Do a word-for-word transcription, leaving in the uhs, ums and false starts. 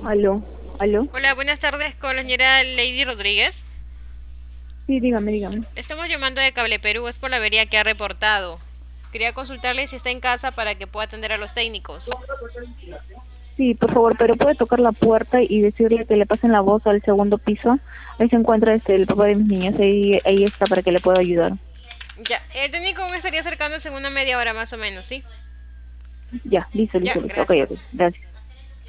Aló, aló. Hola, buenas tardes con la señora Lady Rodríguez. Sí, dígame, dígame. Le estamos llamando de Cable Perú, es por la avería que ha reportado. Quería consultarle si está en casa para que pueda atender a los técnicos. Sí, por favor, pero puede tocar la puerta y decirle que le pasen la voz al segundo piso. Ahí se encuentra este el papá de mis niños, ahí, ahí está para que le pueda ayudar. Ya, el técnico me estaría acercándose en una media hora más o menos, ¿sí? Ya, listo, Ya, listo, listo. Ok, ok, gracias. gracias.